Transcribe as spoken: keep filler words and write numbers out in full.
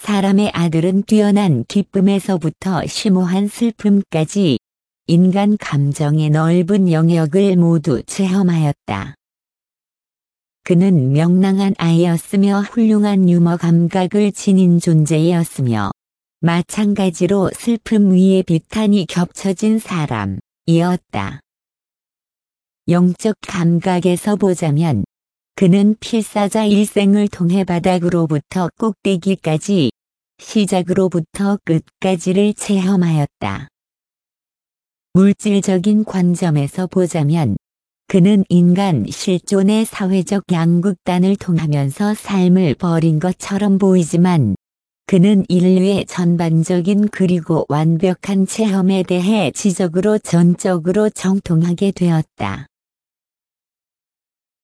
사람의 아들은 뛰어난 기쁨에서부터 심오한 슬픔까지 인간 감정의 넓은 영역을 모두 체험하였다. 그는 명랑한 아이였으며 훌륭한 유머 감각을 지닌 존재였으며 마찬가지로 슬픔 위에 비탄이 겹쳐진 사람이었다. 영적 감각에서 보자면 그는 필사자 일생을 통해 바닥으로부터 꼭대기까지, 시작으로부터 끝까지를 체험하였다. 물질적인 관점에서 보자면 그는 인간 실존의 사회적 양극단을 통하면서 삶을 벌인 것처럼 보이지만 그는 인류의 전반적인 그리고 완벽한 체험에 대해 지적으로 전적으로 정통하게 되었다.